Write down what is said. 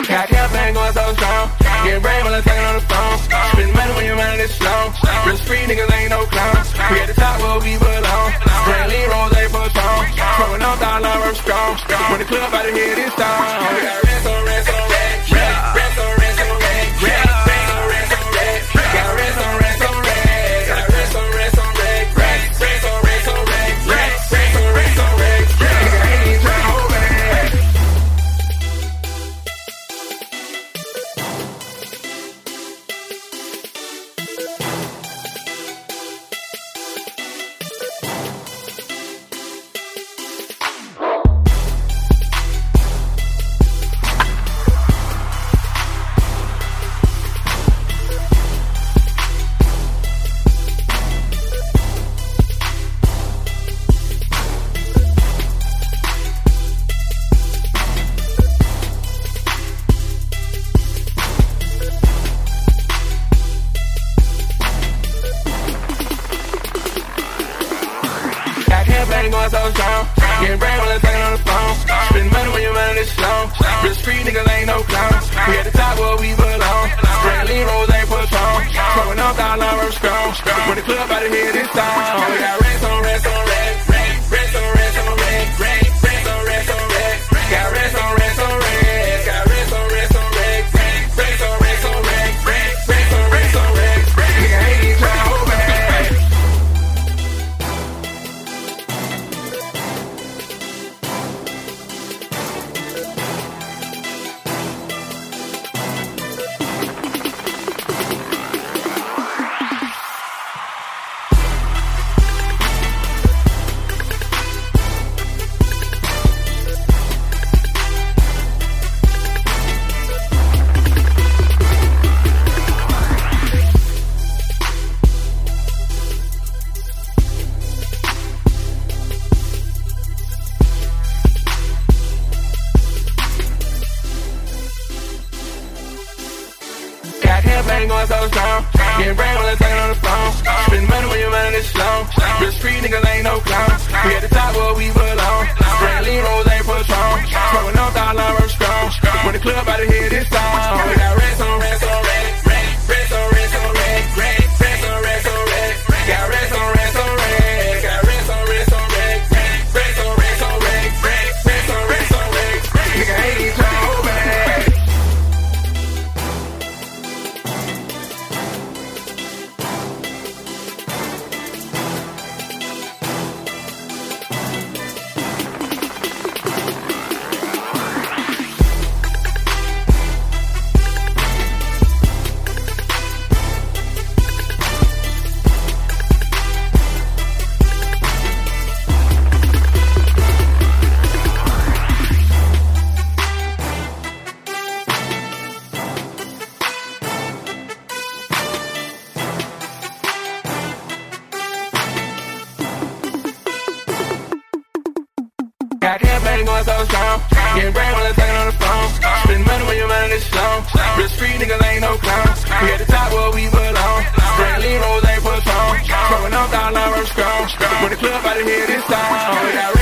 Got campaign going so strong. Getting brain while I'm talking on the phone. Spend money when your mind is slow. Risk free niggas ain't no clowns. We at the top where we belong. Brand lean rolls ain't for strong. Throwing up dollar I'm strong. When the club out of here this time. We got rest on rest on rest. Rest on rest on rest. Rest on rest on rest. Got rest on rest on rest. Got rest on rest on rest. Rest on rest on rest. Rest on rest on rest. Nigga ain't even trying to hold back. Campaign going so strong. Getting brain while I'm talking on the phone. Spend money when your mind is slow. Risk free niggas ain't no clowns. We at the top where we belong. Brand lean rolls ain't for strong. Throwing up dollar I'm strong. When the club out of here this time. We got rest on rest on rest. Rest on rest on rest. Rest on rest on rest. Got rest on rest on rest. Got rest on rest on rest. Rest on rest on rest. Rest on rest on rest. Nigga ain't even trying to hold back. Campaign going so strong. Getting brain while I'm talking on the phone. Spend money when your mind is slow. Risk free niggas ain't no clowns. We at the top where we belong. Brand lean rolls ain't for strong. Throwing up dollar I'm strong. When the club out of here this time. We got rest on rest on rest. Rest on rest on rest. Rest on rest on rest. Got rest on rest on rest. Got rest on rest on rest. Rest on rest on rest. Rest on rest on rest. Nigga ain't even trying to hold back. Got campaign going so strong. Getting brain while I'm talking on the phone. Spend money when your mind is slow. Risk free niggas ain't no clowns. We at the top where we belong. Brand lean rolls ain't for strong. Throwing up dollar I'm strong. When the club out of here this time. We got